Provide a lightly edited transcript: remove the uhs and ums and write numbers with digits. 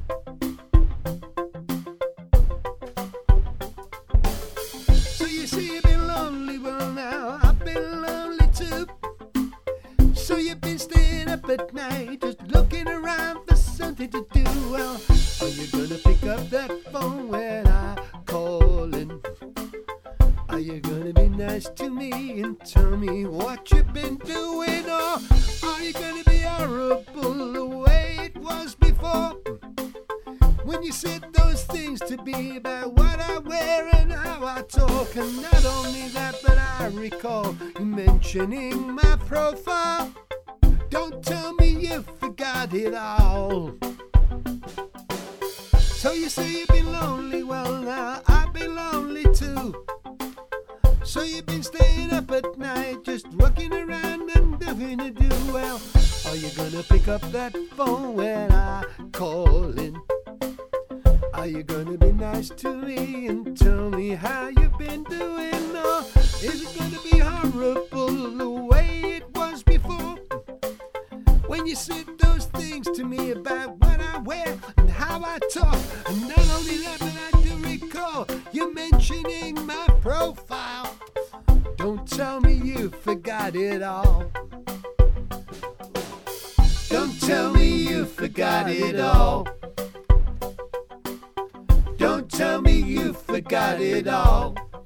So you say you've been lonely, well now I've been lonely too. So you've been staying up at night, just looking around for something to do. Well, are you gonna pick up that phone when I call in? Are you gonna be nice to me and tell me what you've been doing? Or are you gonna be horrible the way it was before? When you said those things to me about what I wear and how I talk. And not only that, but I recall you mentioning my profile. Don't tell me you forgot it all. So you say you've been lonely, well now I've been lonely too. So you've been staying up at night, just walking around and nothing to do. Well, are you gonna pick up that phone when I call in? Are you gonna be nice to me and tell me how you've been doing? Or is it gonna be horrible the way it was before? When you said those things to me about what I wear and how I talk. And not only that, but I do recall you mentioning my profile. Don't tell me you forgot it all. Don't tell me you forgot it all. Don't tell me you forgot it all.